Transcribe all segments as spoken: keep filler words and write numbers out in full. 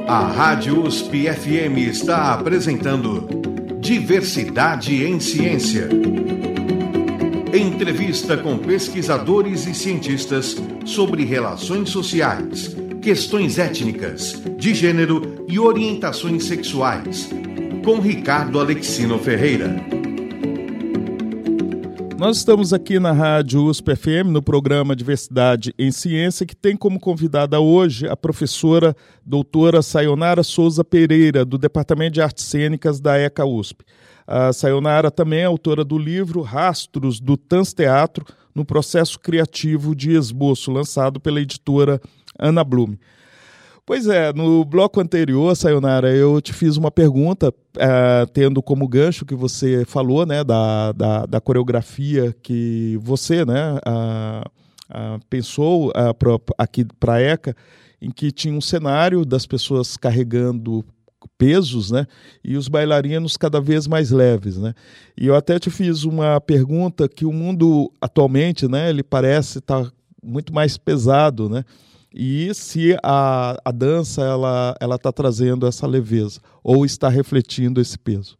A Rádio U S P F M está apresentando Diversidade em Ciência. Entrevista com pesquisadores e cientistas sobre relações sociais, questões étnicas, de gênero e orientações sexuais. Com Ricardo Alexino Ferreira. Nós estamos aqui na Rádio U S P F M, no programa Diversidade em Ciência, que tem como convidada hoje a professora doutora Sayonara Souza Pereira, do Departamento de Artes Cênicas da ECA U S P. A Sayonara também é autora do livro Rastros do Tansteatro no Processo Criativo de Esboço, lançado pela editora Ana Blume. Pois é, no bloco anterior, Sayonara, eu te fiz uma pergunta, uh, tendo como gancho que você falou, né, da, da, da coreografia que você, né, uh, uh, pensou uh, pra, aqui para a ECA, em que tinha um cenário das pessoas carregando pesos, né, e os bailarinos cada vez mais leves, né. E eu até te fiz uma pergunta que o mundo atualmente, né, ele parece estar muito mais pesado, né. E se a, a dança ela ela está trazendo essa leveza ou está refletindo esse peso?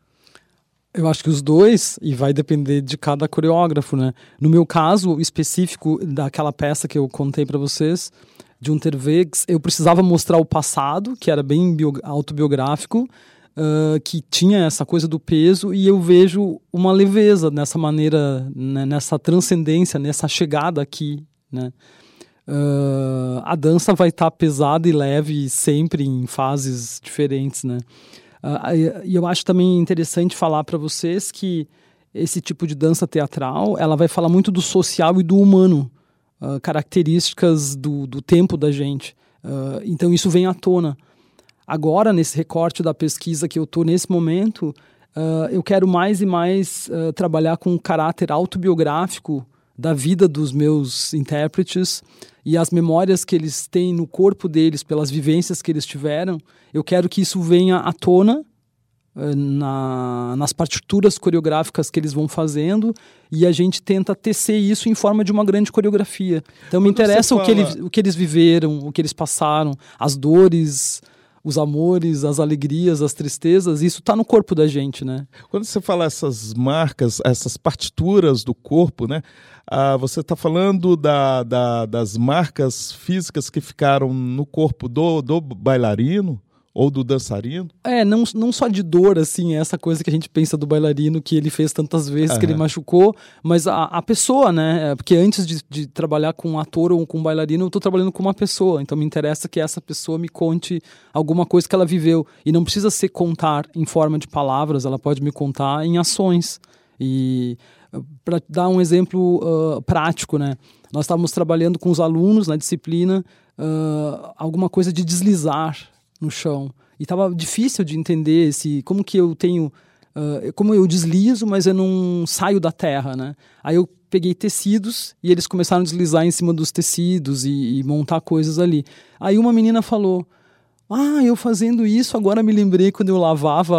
Eu acho que os dois, e vai depender de cada coreógrafo, né? No meu caso específico daquela peça que eu contei para vocês, de Unterwegs, eu precisava mostrar o passado, que era bem bio, autobiográfico, uh, que tinha essa coisa do peso, e eu vejo uma leveza nessa maneira, né, nessa transcendência, nessa chegada aqui, né? Uh, a dança vai estar tá pesada e leve sempre em fases diferentes, né? Uh, e eu acho também interessante falar para vocês que esse tipo de dança teatral, ela vai falar muito do social e do humano, uh, características do, do tempo da gente. Uh, então isso vem à tona. Agora, nesse recorte da pesquisa que eu estou nesse momento, uh, eu quero mais e mais uh, trabalhar com um caráter autobiográfico da vida dos meus intérpretes e as memórias que eles têm no corpo deles, pelas vivências que eles tiveram. Eu quero que isso venha à tona uh, na, nas partituras coreográficas que eles vão fazendo, e a gente tenta tecer isso em forma de uma grande coreografia. Então me interessa fala... o, que ele, o que eles viveram, o que eles passaram, as dores, os amores, as alegrias, as tristezas, isso está no corpo da gente, né? Quando você fala essas marcas, essas partituras do corpo, né? Ah, você está falando da, da, das marcas físicas que ficaram no corpo do, do bailarino ou do dançarino? É, não, não só de dor, assim, essa coisa que a gente pensa do bailarino que ele fez tantas vezes, uhum, que ele machucou, mas a, a pessoa, né? Porque antes de, de trabalhar com um ator ou com um bailarino, eu estou trabalhando com uma pessoa, então me interessa que essa pessoa me conte alguma coisa que ela viveu, e não precisa ser contar em forma de palavras, ela pode me contar em ações. E para dar um exemplo uh, prático, né? Nós estávamos trabalhando com os alunos na disciplina uh, alguma coisa de deslizar no chão, e estava difícil de entender esse, como que eu tenho, uh, como eu deslizo, mas eu não saio da terra, né? Aí eu peguei tecidos e eles começaram a deslizar em cima dos tecidos e, e montar coisas ali. Aí uma menina falou: ah, eu fazendo isso, agora me lembrei quando eu lavava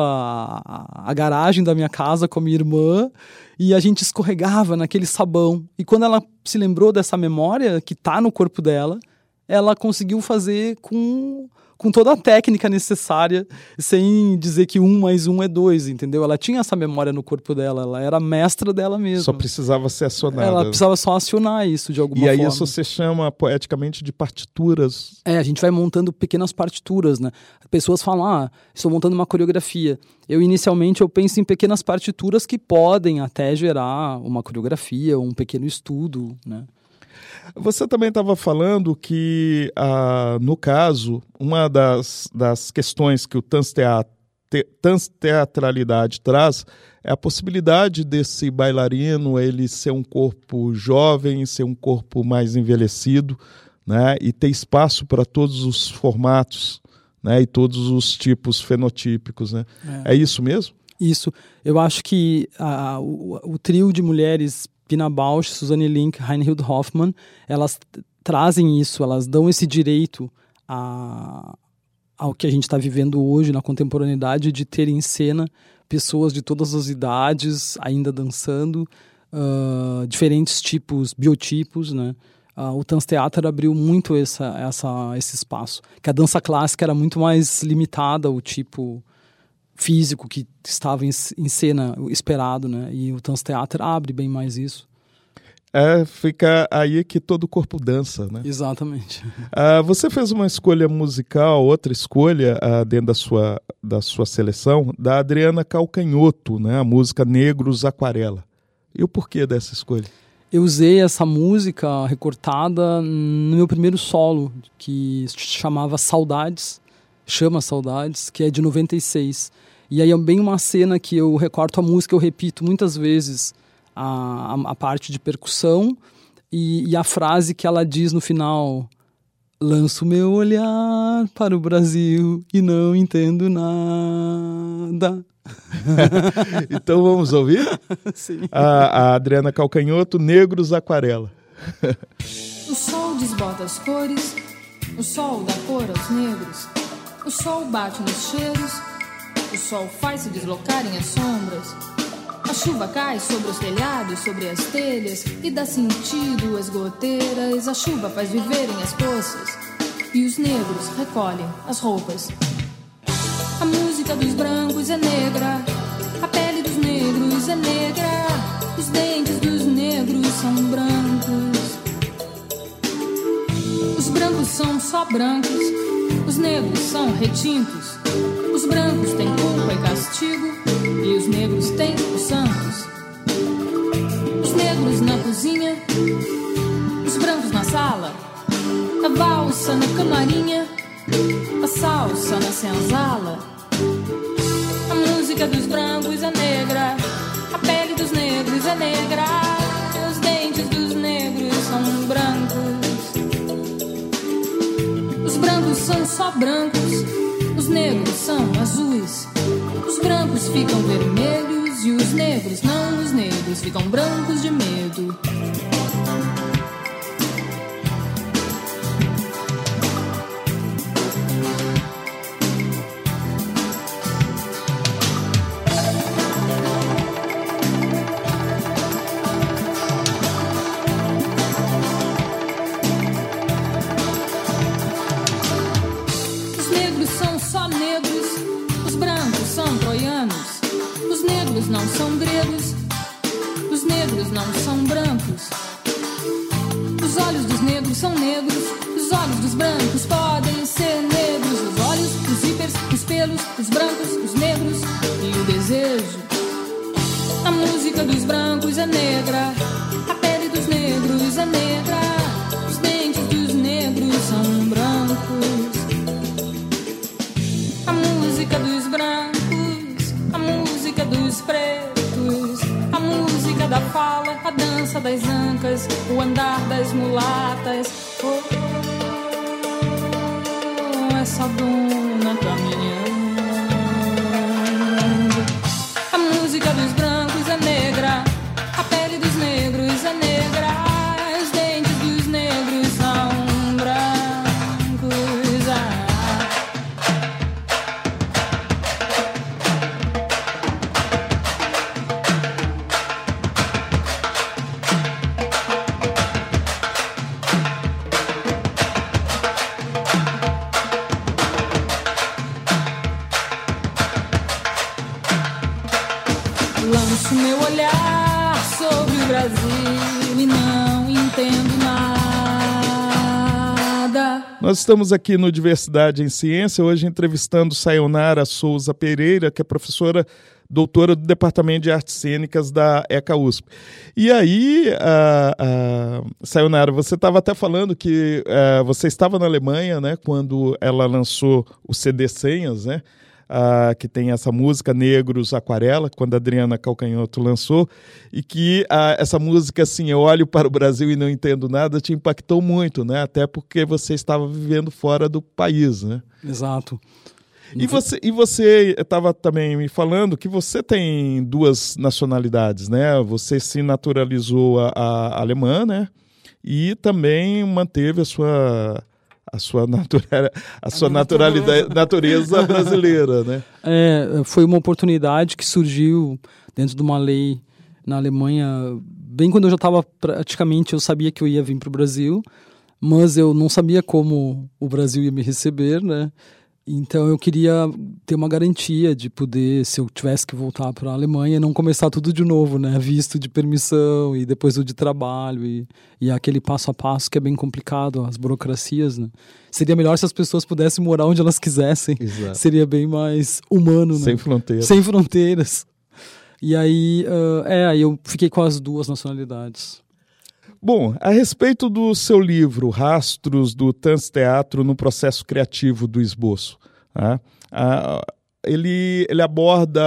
a, a garagem da minha casa com a minha irmã e a gente escorregava naquele sabão. E quando ela se lembrou dessa memória que está no corpo dela, ela conseguiu fazer com... com toda a técnica necessária, sem dizer que um mais um é dois, entendeu? Ela tinha essa memória no corpo dela, ela era mestra dela mesma. Só precisava ser acionada. Ela precisava só acionar isso de alguma forma. E aí isso você chama poeticamente de partituras. É, a gente vai montando pequenas partituras, né? Pessoas falam: ah, estou montando uma coreografia. Eu, inicialmente, eu penso em pequenas partituras que podem até gerar uma coreografia, um pequeno estudo, né? Você também estava falando que, ah, no caso, uma das, das questões que o Tansteatralidade traz é a possibilidade desse bailarino ele ser um corpo jovem, ser um corpo mais envelhecido, né, e ter espaço para todos os formatos, né, e todos os tipos fenotípicos, né? É, é isso mesmo? Isso. Eu acho que ah, o, o trio de mulheres Pina Bausch, Susanne Link, Reinhild Hoffmann, elas trazem isso, elas dão esse direito a, ao que a gente está vivendo hoje na contemporaneidade, de ter em cena pessoas de todas as idades ainda dançando, uh, diferentes tipos, biotipos, né? uh, o Tanztheater abriu muito essa, essa, esse espaço. Que a dança clássica era muito mais limitada ao tipo físico que estava em, em cena, esperado, né? E o Tanztheater abre bem mais isso. É, fica aí que todo o corpo dança, né? Exatamente. Uh, você fez uma escolha musical, outra escolha uh, dentro da sua, da sua seleção, da Adriana Calcanhoto, né? A música Negros Aquarela. E o porquê dessa escolha? Eu usei essa música recortada no meu primeiro solo, que se chamava Saudades, chama Saudades, que é de noventa e seis. E aí é bem uma cena que eu recorto a música, eu repito muitas vezes a, a, a parte de percussão e, e a frase que ela diz no final: lanço meu olhar para o Brasil e não entendo nada. Então vamos ouvir? Sim. A, a Adriana Calcanhoto, Negros Aquarela. O sol desbota as cores, o sol dá cor aos negros, o sol bate nos cheiros, o sol faz se deslocarem as sombras, a chuva cai sobre os telhados, sobre as telhas e dá sentido às goteiras, a chuva faz viverem as poças e os negros recolhem as roupas. A música dos brancos é negra, a pele dos negros é negra, os dentes dos negros são brancos. Os brancos são só brancos, os negros são retintos. Os brancos têm culpa e castigo e os negros têm os santos. Os negros na cozinha, os brancos na sala, a valsa na camarinha, a salsa na senzala. A música dos brancos é negra, a pele dos negros é negra, os dentes dos negros são brancos. Os brancos são só brancos, os negros são azuis. Os brancos ficam vermelhos e os negros não, os negros ficam brancos de medo. Não são gregos, os negros não são brancos. Os olhos dos negros são negros, os olhos dos brancos podem ser negros. Os olhos, os hipers, os pelos, os brancos, os negros e o desejo. A música dos brancos é negra, a pele dos negros é negra, os dentes dos negros são brancos. A música dos brancos, a música dos pretos, a música da fala, a dança das ancas, o andar das mulatas. Oh, essa dona caminhando. A música dos brancos é negra, a pele dos negros é negra, os dentes dos negros são brancos. Ah. Lanço meu olhar sobre o Brasil e não entendo nada. Nós estamos aqui no Diversidade em Ciência, hoje entrevistando Sayonara Souza Pereira, que é professora doutora do Departamento de Artes Cênicas da ECA U S P. E aí, a, a, Sayonara, você estava até falando que a, você estava na Alemanha, né, quando ela lançou o C D Senhas, né? Uh, que tem essa música Negros Aquarela, quando a Adriana Calcanhoto lançou, e que uh, essa música, assim, Eu Olho para o Brasil e Não Entendo Nada, te impactou muito, né? Até porque você estava vivendo fora do país, né? Exato. E você e você estava também me falando que você tem duas nacionalidades, né? Você se naturalizou a, a alemã, né? E também manteve a sua... a sua, natura, a sua naturalidade, natureza brasileira, né? É, foi uma oportunidade que surgiu dentro de uma lei na Alemanha bem quando eu já estava praticamente, eu sabia que eu ia vir para o Brasil, mas eu não sabia como o Brasil ia me receber, né? Então eu queria ter uma garantia de poder, se eu tivesse que voltar para a Alemanha, não começar tudo de novo, né? Visto de permissão e depois o de trabalho e, e aquele passo a passo que é bem complicado, as burocracias, né? Seria melhor se as pessoas pudessem morar onde elas quisessem. Exato. Seria bem mais humano, né? Sem fronteiras. Sem fronteiras. E aí, uh, é, aí eu fiquei com as duas nacionalidades. Bom, a respeito do seu livro, Rastros do Tanzteatro no Processo Criativo do Esboço, né? ah, ele, ele aborda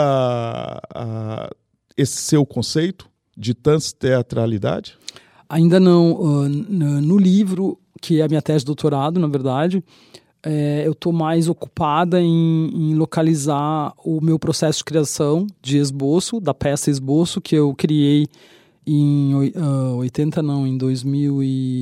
ah, esse seu conceito de tanzteatralidade? Ainda não. Uh, no livro, que é a minha tese de doutorado, na verdade, é, eu estou mais ocupada em, em localizar o meu processo de criação de esboço, da peça Esboço, que eu criei em uh, oitenta, não, em dois mil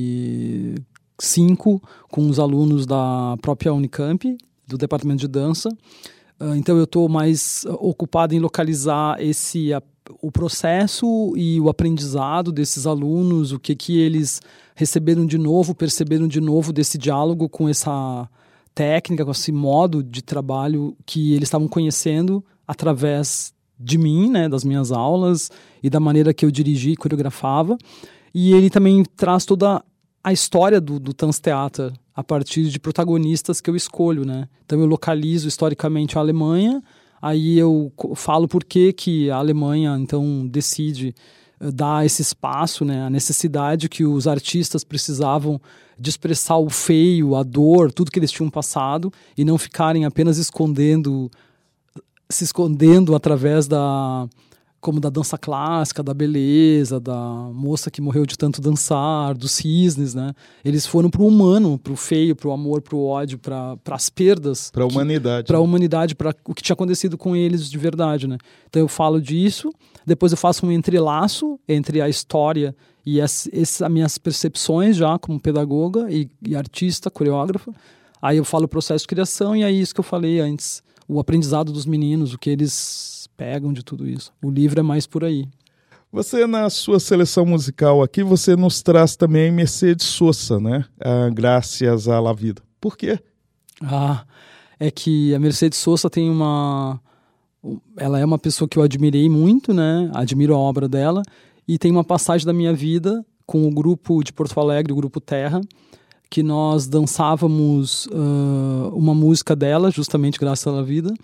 e cinco, com os alunos da própria Unicamp, do departamento de dança. Uh, então eu estou mais uh, ocupado em localizar esse, uh, o processo e o aprendizado desses alunos, o que, que eles receberam de novo, perceberam de novo desse diálogo com essa técnica, com esse modo de trabalho que eles estavam conhecendo através de mim, né, das minhas aulas e da maneira que eu dirigi e coreografava. E ele também traz toda a história do, do Tanztheater a partir de protagonistas que eu escolho, né? Então eu localizo historicamente a Alemanha, aí eu falo por que que a Alemanha então decide uh, dar esse espaço, né, a necessidade que os artistas precisavam de expressar o feio, a dor, tudo que eles tinham passado e não ficarem apenas escondendo se escondendo através da, como da dança clássica, da beleza, da moça que morreu de tanto dançar, dos cisnes, né? Eles foram para o humano, para o feio, para o amor, para o ódio, para as perdas. Para a humanidade. Para a humanidade, para o que tinha acontecido com eles de verdade, né? Então eu falo disso, depois eu faço um entrelaço entre a história e as, as minhas percepções já como pedagoga e, e artista, coreógrafa. Aí eu falo o processo de criação e é isso que eu falei antes. O aprendizado dos meninos, o que eles pegam de tudo isso. O livro é mais por aí. Você, na sua seleção musical aqui, você nos traz também Mercedes Sosa, né? Ah, Graças à La Vida. Por quê? Ah, é que a Mercedes Sosa tem uma... Ela é uma pessoa que eu admirei muito, né? Admiro a obra dela. E tem uma passagem da minha vida com o grupo de Porto Alegre, o Grupo Terra, que nós dançávamos uh, uma música dela, justamente Graças à Vida,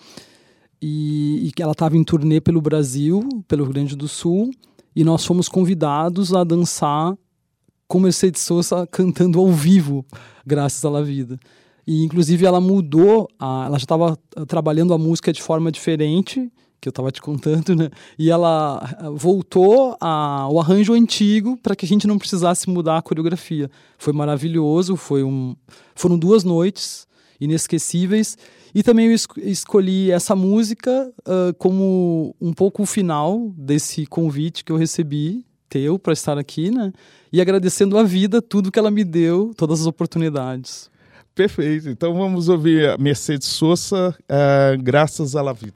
e, e que ela estava em turnê pelo Brasil, pelo Rio Grande do Sul, e nós fomos convidados a dançar com Mercedes Sosa cantando ao vivo Graças à Vida. E, inclusive, ela mudou, a, ela já estava trabalhando a música de forma diferente, que eu estava te contando, né? E ela voltou ao arranjo antigo para que a gente não precisasse mudar a coreografia. Foi maravilhoso, foi um, foram duas noites inesquecíveis. E também eu es- escolhi essa música uh, como um pouco o final desse convite que eu recebi, teu, para estar aqui, né? E agradecendo a vida, tudo que ela me deu, todas as oportunidades. Perfeito. Então vamos ouvir a Mercedes Sosa, uh, Graças à La Vida.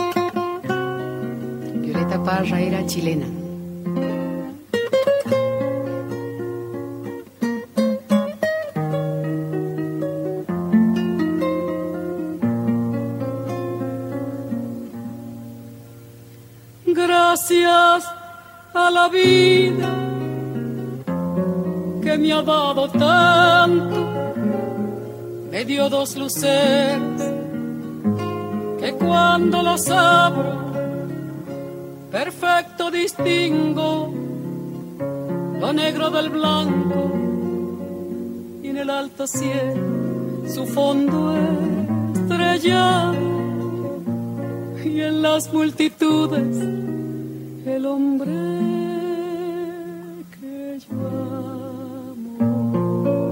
Violeta Parra era chilena. Gracias a la vida que me ha dado tanto, me dio dos luceros que cuando los abro perfecto distingo lo negro del blanco y en el alto cielo su fondo estrellado y en las multitudes el hombre que yo amo.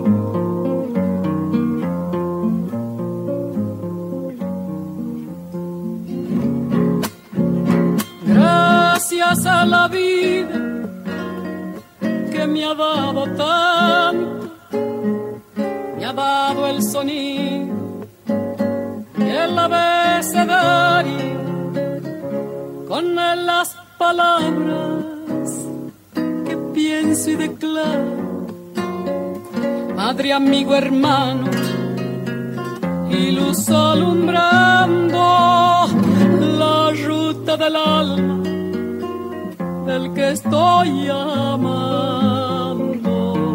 Gracias a la vida que me ha dado tanto, me ha dado el sonido y el abecedario con las palabras que incienso y de clavo, madre, amigo, hermano, y luz alumbrando la ruta del alma del que estoy amando.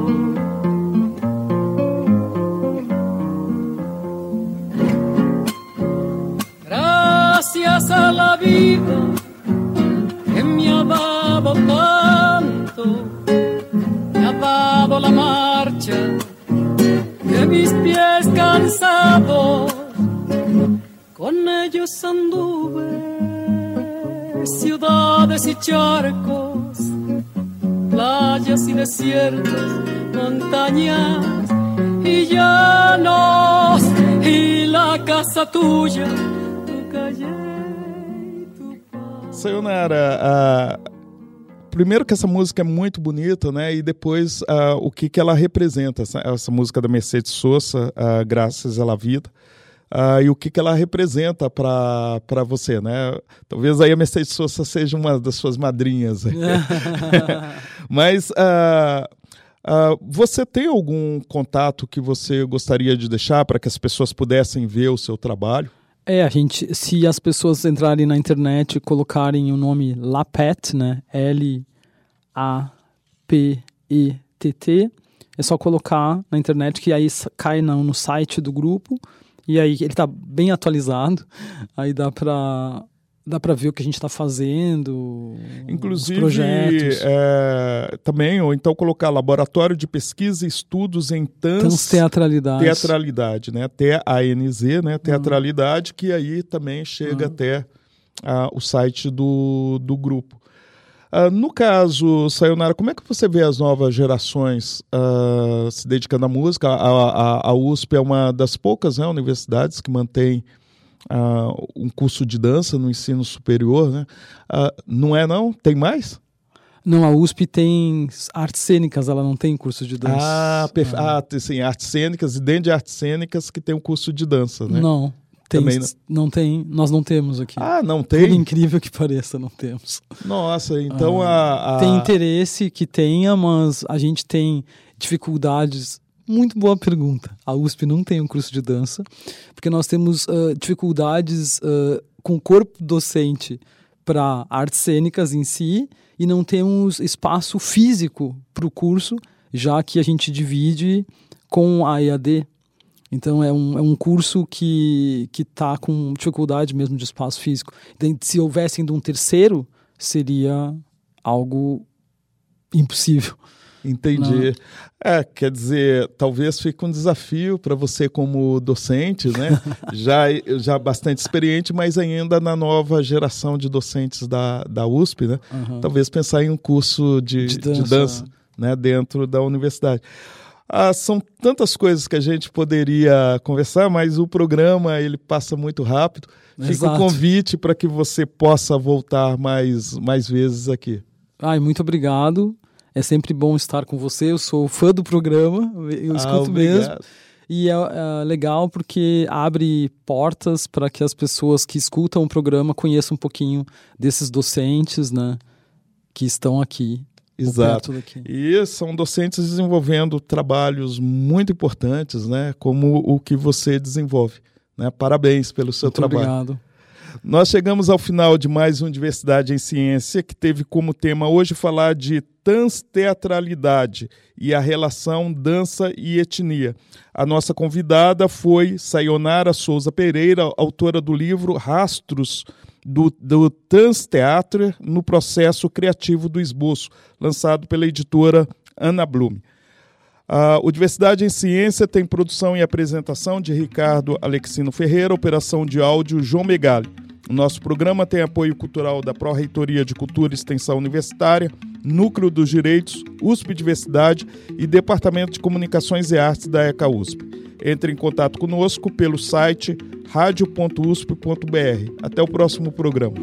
Gracias a la vida que me ha dado tanto, me ha dado la marcha de mis pies cansados, con ellos anduve ciudades y charcos, playas y desiertos, montañas y llanos, y la casa tuya, tu calle y tu paz. Sayonara, uh, primeiro que essa música é muito bonita, né? E depois uh, o que, que ela representa, essa, essa música da Mercedes Sosa, uh, Graças à la Vida. Uh, e o que, que ela representa para você, né? Talvez aí a Mercedes Sosa seja uma das suas madrinhas. Mas uh, uh, você tem algum contato que você gostaria de deixar para que as pessoas pudessem ver o seu trabalho? É, a gente, se as pessoas entrarem na internet e colocarem o nome Lapet, né? L A P E T T, é só colocar na internet que aí cai no, no site do grupo. E aí ele está bem atualizado, aí dá para dá para ver o que a gente está fazendo, inclusive, os projetos. É, também, ou então colocar Laboratório de Pesquisa e Estudos em Trans, Trans Teatralidade. Teatralidade, né? T A N Z, né? Teatralidade, uhum. Que aí também chega uhum. até uh, o site do, do grupo. Uh, no caso, Sayonara, como é que você vê as novas gerações uh, se dedicando à música? A, a, a U S P é uma das poucas, né, universidades que mantém uh, um curso de dança no ensino superior, né? Uh, não é não? Tem mais? Não, a U S P tem artes cênicas, ela não tem curso de dança. Ah, perfe... ah. ah sim, artes cênicas, e dentro de artes cênicas que tem um curso de dança, né? Não. Tem, Também não... não tem, nós não temos aqui. Ah, não tem? Por incrível que pareça, não temos. Nossa, então ah, a, a... Tem interesse que tenha, mas a gente tem dificuldades. Muito boa pergunta. A U S P não tem um curso de dança, porque nós temos uh, dificuldades uh, com o corpo docente para artes cênicas em si, e não temos espaço físico para o curso, já que a gente divide com a E A D. Então, é um, é um curso que está com dificuldade mesmo de espaço físico. Então, se houvesse ainda um terceiro, seria algo impossível. Entendi. Não. É, quer dizer, talvez fique um desafio para você como docente, né? já, já bastante experiente, mas ainda na nova geração de docentes da, da U S P, né? Uhum. Talvez pensar em um curso de, de dança, de dança né? Dentro da universidade. Ah, são tantas coisas que a gente poderia conversar, mas o programa ele passa muito rápido. Fica Exato. O convite para que você possa voltar mais, mais vezes aqui. Ai, muito obrigado. É sempre bom estar com você. Eu sou fã do programa, eu escuto ah, mesmo. E é, é legal porque abre portas para que as pessoas que escutam o programa conheçam um pouquinho desses docentes, né, que estão aqui. Exato. E são docentes desenvolvendo trabalhos muito importantes, né, como o que você desenvolve. Né? Parabéns pelo seu muito trabalho. Obrigado. Nós chegamos ao final de mais um Diversidade em Ciência, que teve como tema hoje falar de transteatralidade e a relação dança e etnia. A nossa convidada foi Sayonara Souza Pereira, autora do livro Rastros do, do Transteatro no Processo Criativo do Esboço, lançado pela editora Ana Blume. Uh, o Diversidade em Ciência tem produção e apresentação de Ricardo Alexino Ferreira, operação de áudio João Megali. O nosso programa tem apoio cultural da Pró-Reitoria de Cultura e Extensão Universitária, Núcleo dos Direitos, U S P Diversidade e Departamento de Comunicações e Artes da ECA U S P. Entre em contato conosco pelo site radio ponto u s p ponto b r. Até o próximo programa.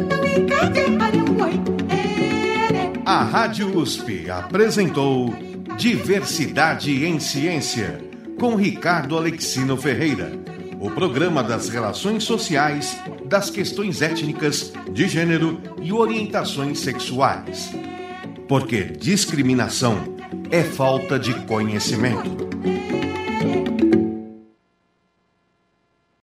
A Rádio U S P apresentou Diversidade em Ciência, com Ricardo Alexino Ferreira. O programa das relações sociais, das questões étnicas, de gênero e orientações sexuais. porque discriminação é falta de conhecimento.